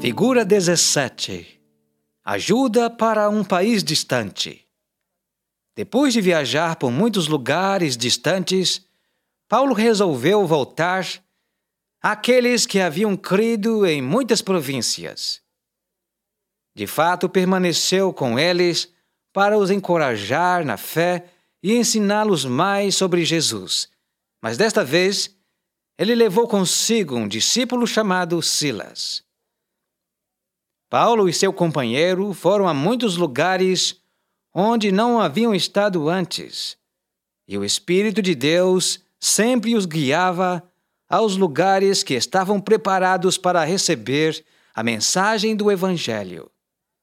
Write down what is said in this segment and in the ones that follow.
Figura 17. Ajuda para um país distante. Depois de viajar por muitos lugares distantes, Paulo resolveu voltar àqueles que haviam crido em muitas províncias. De fato, permaneceu com eles para os encorajar na fé e ensiná-los mais sobre Jesus. Mas desta vez, ele levou consigo um discípulo chamado Silas. Paulo e seu companheiro foram a muitos lugares onde não haviam estado antes, e o Espírito de Deus sempre os guiava aos lugares que estavam preparados para receber a mensagem do Evangelho.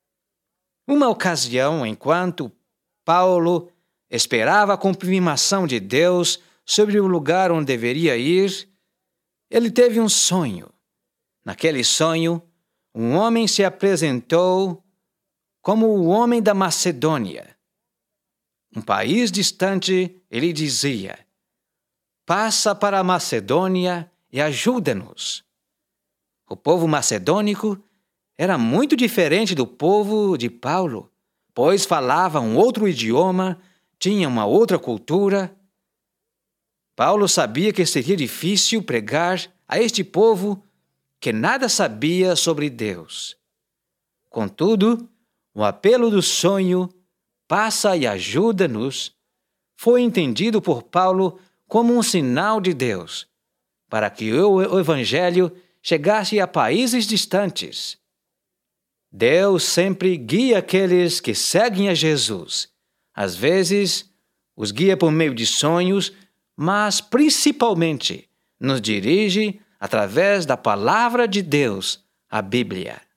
Uma ocasião, enquanto Paulo esperava a confirmação de Deus sobre o lugar onde deveria ir, ele teve um sonho. Naquele sonho, um homem se apresentou como o homem da Macedônia. Um país distante, ele dizia: "Passa para a Macedônia e ajuda-nos." O povo macedônico era muito diferente do povo de Paulo, pois falava um outro idioma, tinha uma outra cultura. Paulo sabia que seria difícil pregar a este povo que nada sabia sobre Deus. Contudo, o apelo do sonho, "Passa e ajuda-nos", foi entendido por Paulo como um sinal de Deus, para que o Evangelho chegasse a países distantes. Deus sempre guia aqueles que seguem a Jesus. Às vezes, os guia por meio de sonhos, mas principalmente nos dirige através da palavra de Deus, a Bíblia.